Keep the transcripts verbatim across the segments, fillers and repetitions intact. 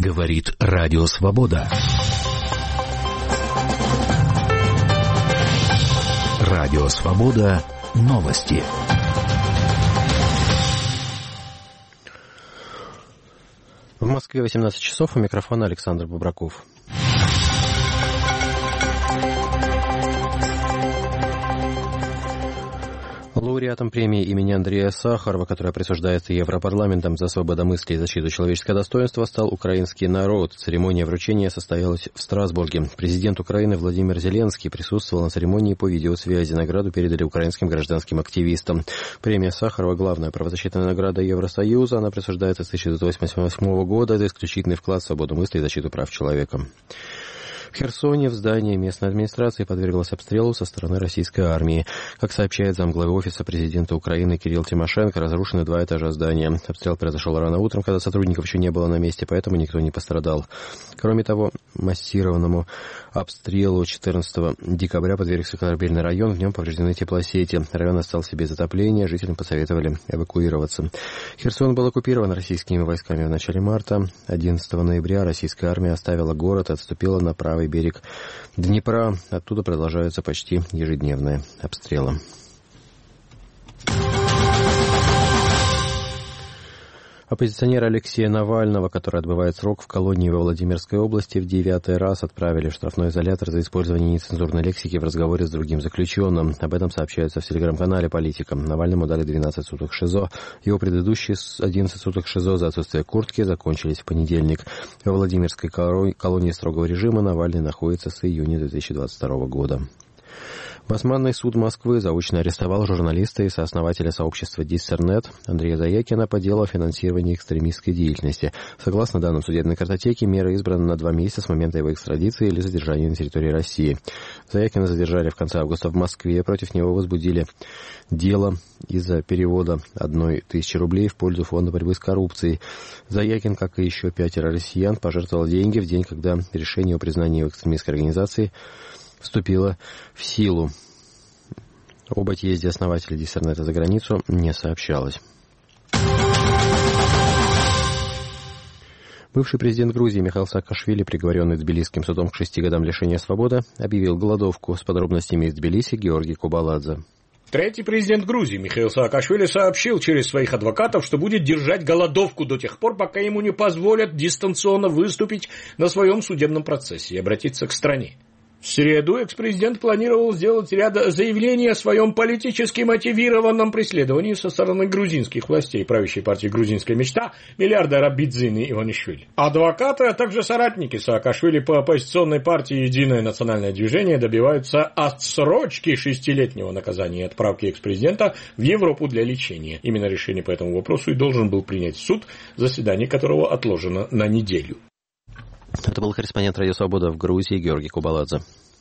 Говорит Радио Свобода. Радио Свобода. Новости. В Москве восемнадцать часов, у микрофона Александр Бубраков. Лауреатом премии имени Андрея Сахарова, которая присуждается Европарламентом за свободомыслие и защиту человеческого достоинства, стал украинский народ. Церемония вручения состоялась в Страсбурге. Президент Украины Владимир Зеленский присутствовал на церемонии по видеосвязи. Награду передали украинским гражданским активистам. Премия Сахарова – главная правозащитная награда Евросоюза. Она присуждается с тысяча девятьсот восемьдесят восьмого года. Это исключительный вклад в свободу мысли и защиту прав человека. В Херсоне в здании местной администрации подверглось обстрелу со стороны российской армии. Как сообщает замглавы офиса президента Украины Кирилл Тимошенко, разрушены два этажа здания. Обстрел произошел рано утром, когда сотрудников еще не было на месте, поэтому никто не пострадал. Кроме того, массированному обстрелу четырнадцатого декабря подвергся Корабельный район. В нем повреждены теплосети. Район остался без отопления. Жителям посоветовали эвакуироваться. Херсон был оккупирован российскими войсками в начале марта. одиннадцатого ноября российская армия оставила город и отступила на правый берег Днепра. Оттуда продолжаются почти ежедневные обстрелы. Оппозиционера Алексея Навального, который отбывает срок в колонии во Владимирской области, в девятый раз отправили в штрафной изолятор за использование нецензурной лексики в разговоре с другим заключенным. Об этом сообщается в телеграм-канале «Политика». Навальному дали двенадцать суток ШИЗО. Его предыдущие одиннадцать суток ШИЗО за отсутствие куртки закончились в понедельник. Во Владимирской колонии строгого режима Навальный находится с июня две тысячи двадцать второго года. Басманный суд Москвы заочно арестовал журналиста и сооснователя сообщества Диссернет Андрея Заякина по делу о финансировании экстремистской деятельности. Согласно данным судебной картотеки, мера избрана на два месяца с момента его экстрадиции или задержания на территории России. Заякина задержали в конце августа в Москве. Против него возбудили дело из-за перевода одной тысячи рублей в пользу фонда борьбы с коррупцией. Заякин, как и еще пятеро россиян, пожертвовал деньги в день, когда решение о признании его экстремистской организации вступила в силу. Об отъезде основателя Диссернета за границу не сообщалось. Бывший президент Грузии Михаил Саакашвили, приговоренный Тбилисским судом к шести годам лишения свободы, объявил голодовку. С подробностями из Тбилиси Георгий Кубаладзе. Третий президент Грузии Михаил Саакашвили сообщил через своих адвокатов, что будет держать голодовку до тех пор, пока ему не позволят дистанционно выступить на своем судебном процессе и обратиться к стране. В среду экс-президент планировал сделать ряд заявлений о своем политически мотивированном преследовании со стороны грузинских властей правящей партии «Грузинская мечта» миллиардера Бидзины Иванишвили. Адвокаты, а также соратники Саакашвили по оппозиционной партии «Единое национальное движение» добиваются отсрочки шестилетнего наказания и отправки экс-президента в Европу для лечения. Именно решение по этому вопросу и должен был принять суд, заседание которого отложено на неделю. Это был корреспондент Радио Свобода в Грузии Георгий Кубаладзе.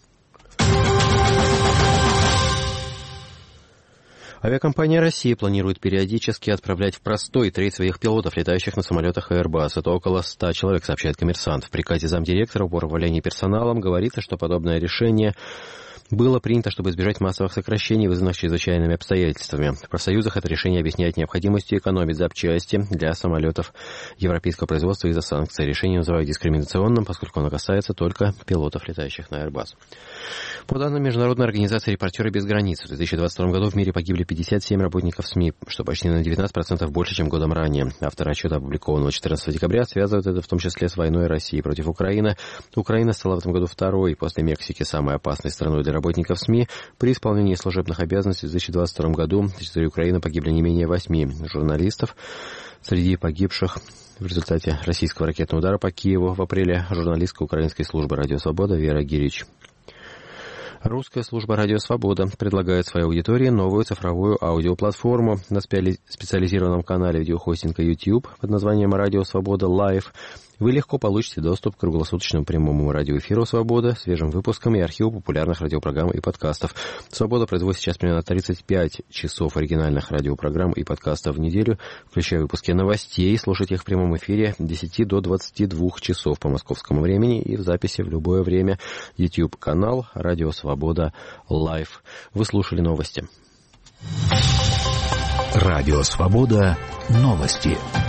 Авиакомпания России планирует периодически отправлять в простой треть своих пилотов, летающих на самолетах Airbus. Это около ста человек, сообщает «Коммерсант». В приказе замдиректора по управлению персоналом говорится, что подобное решение было принято, чтобы избежать массовых сокращений, вызванных чрезвычайными обстоятельствами. В профсоюзах это решение объясняет необходимостью экономить запчасти для самолетов европейского производства из-за санкций. Решение называют дискриминационным, поскольку оно касается только пилотов, летающих на Airbus. По данным Международной организации «Репортеры без границ», в две тысячи двадцать втором году в мире погибли пятьдесят семь работников СМИ, что почти на девятнадцать процентов больше, чем годом ранее. Авторы отчета, опубликованного четырнадцатого декабря, связывают это в том числе с войной России против Украины. Украина стала в этом году второй, после Мексики, самой опасной страной для работников СМИ. При исполнении служебных обязанностей в две тысячи двадцать втором году на территории Украины погибли не менее восьми журналистов. Среди погибших в результате российского ракетного удара по Киеву в апреле журналистка украинской службы «Радио Свобода» Вера Гирич. Русская служба «Радио Свобода» предлагает своей аудитории новую цифровую аудиоплатформу. На специализированном канале видеохостинга YouTube под названием «Радио Свобода Лайв» вы легко получите доступ к круглосуточному прямому радиоэфиру «Свобода», свежим выпускам и архиву популярных радиопрограмм и подкастов. «Свобода» производит сейчас примерно тридцать пять часов оригинальных радиопрограмм и подкастов в неделю, включая выпуски новостей. Слушайте их в прямом эфире с десяти до двадцати двух часов по московскому времени и в записи в любое время. YouTube-канал «Радио Свобода Лайв». Вы слушали новости. Радио Свобода. Новости.